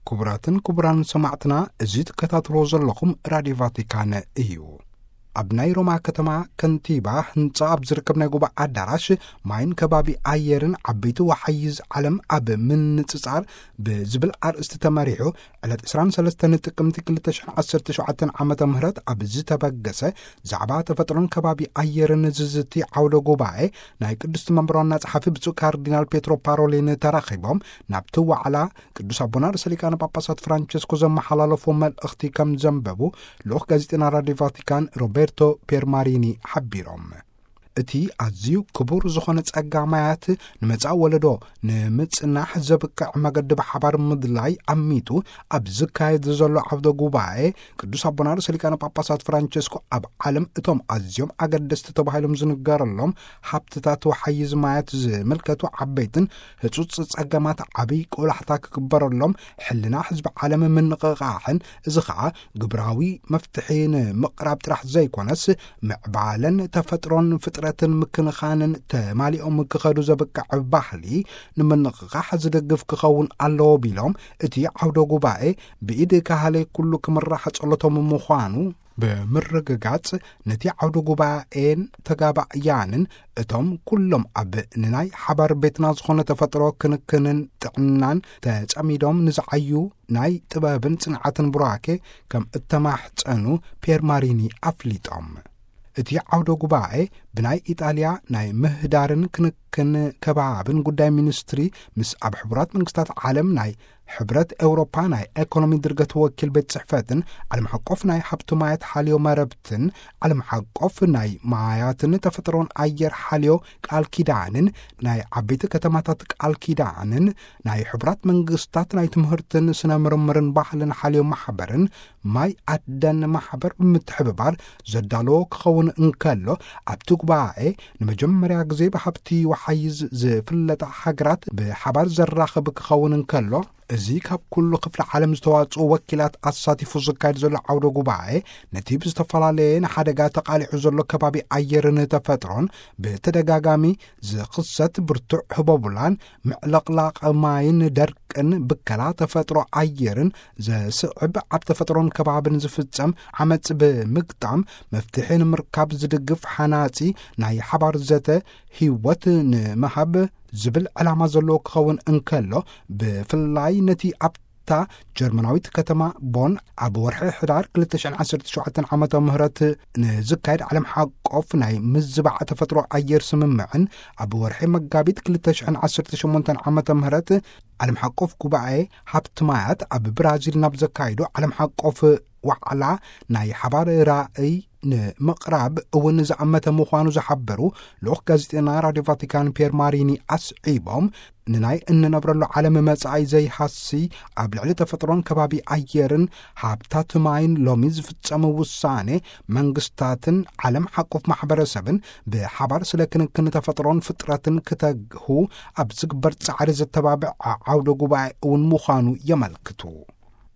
كبراتن كبران سمعتنا ازيد كتاتلو زلكم راديو فاتيكان ايو ابناي روما كتما كنتيبا هنصاب زركب نغوبا اداراش ماين كبابي ايرن عبيتو وحيز علم اب من نصصار بزبل ارست تماريحو على 23 تقمت 2017 عامه مهرت اب زتبغسه زعبا تفطرون كبابي ايرن ززتي عودو غوباي ناي قدست منبرنا صحافي بصو كاردينال بيترو بارولين تراخيبهم نابتو على قدس ابونا رسليكان باباسات فرانشيسكو زمحلالفو ملختي كم زنببو لوخ غازيتنا راديو فاتيكان روبرتو بيرماريني حبيروم اتي ازيو كبور زخونه صقامات نمصا ولدو نمصنا زبقع مقدب حبار مدلاي اميتو ابزكايد زلو عبدو غوباي قدوس ابونا رسليكان باباسات فرانشيسكو اب عالم اتوم ازيوم اقدست تبايلم زنغارلهم حبتታት وحيز مايات ملكتو عبيتن هصص صقامات عبي قولحتا كبرلهم حلنا حزب عالم من نققاحن ازخا غبراوي مفتحين مقرب طرح زي كونس معبالن تفطرون فطرتن مكنخانن تماليኦም كخدو زبقع ባህሊ ንመንققح ዝደግፍ ክኸውን ኣለዎ ቢሎም እቲ ዓውደ ጉባኤ ብኢድ ካህለይ ኩሉ ክምራሕ ጸሎቶም ምዃኑ በመረጋጋጽ ነቲ ዓውደ ጉባኤን ተጋባእያንን እቶም ኩሎም ኣብ ንናይ ሓባር ቤትና ዝኾነ ተፈጥሮ ክንክንን ጥዕናን ተጸሚዶም ንዝዓዩ ናይ ጥበብን ጽንዓትን ቡራኬ ከም እተማሕፀኑ ፔርማሪኒ ኣፍሊጦም እቲ ዓውደ ጉባኤ ብናይ ኢጣልያ ናይ ምህዳርን ክንክን ከባብን ጉዳይ ሚኒስትሪ ምስ ኣብ ሕቡራት መንግስታት ዓለም ናይ ሕብረት ኤውሮፓ ናይ ኢኮኖሚ ድርገት ወኪል ቤት ጽሕፈትን ዓለም ሓቆፍ ናይ ሓብቲ ማያት ሓልዮ መረብትን ዓለም ሓቆፍ ናይ ማያትን ተፈጥሮን ኣየር ሓልዮ ቃል ኪዳንን ናይ ዓበይቲ ከተማታት ቃል ኪዳንን ናይ ሕብራት መንግስታት ናይ ትምህርትን ስነ ምርምርን ባህልን ሓልዮ ማሕበርን ማይ ኣደን ማሕበር ብምትሕብባር ዘዳለዎ ክኸውን እንከሎ ኣብቲ ጉባኤ ንመጀመርያ ግዜ ብሓብቲ ወሓይዝ ዝፍለጥ ሃገራት ብሓባር ዘራኽብ ክኸውን እንከሎ እዚ ካብ ኩሉ ክፍለ ዓለም ዝተዋጽኡ ወኪላት ኣሳቲፉ ዝካየድ ዘሎ ዓውደ ጉባኤ ነቲ ብዝተፈላለየ ሓደጋ ተቃሊዑ ዘሎ ከባቢ ኣየርን ተፈጥሮን ብተደጋጋሚ ዝኽሰት ብርቱዕ ህቦቡላን ምዕለቕላቕ ማይን ደርቅን ብከላ ተፈጥሮ ኣየርን ዘስዕብ ኣብ ተፈጥሮን ከባብን ዝፍጸም ዓመጽ ብምግጣም መፍትሒ ንምርካብ ዝድግፍ ሓናጺ ናይ ሓባር ዘተ ህይወት ንመሃብ ዝብል ዕላማ ዘለዎ ክኸውን እንከሎ ብፍላይ ነቲ ኣብታ ጀርመናዊት ከተማ ቦን ኣብ ወርሒ ሕዳር 2017 ዓመተ ምህረት ንዝካየድ ዓለም ሓቆፍ ናይ ምዝባዕ ተፈጥሮ ኣየር ስምምዕን ኣብ ወርሒ መጋቢት 2018 ዓመተ ምህረት ዓለም ሓቆፍ ጉባኤ ሓብቲ ማያት ኣብ ብራዚል ናብ ዘካይዶ ዓለም ሓቆፍ ዋዕላ ናይ ሓባር ራእይ ንምቕራብ እውን ዝኣመተ ምዃኑ ዝሓበሩ ልኡኽ ጋዜጠና ራድዮ ቫቲካን ፔርማሪኒ ኣስዒቦም ንናይ እንነብረሉ ዓለም መጻኢ ዘይሃሲ ኣብ ልዕሊ ተፈጥሮን ከባቢ ኣየርን ሃብታት ማይን ሎሚ ዝፍጸም ውሳኔ መንግስታትን ዓለም ሓቆፍ ማሕበረሰብን ብሓባር ስለ ክንክን ተፈጥሮን ፍጥረትን ክተግሁ ኣብ ዝግበር ጻዕሪ ዘተባብዕ ዓውደ ጉባኤ እውን ምዃኑ የመልክቱ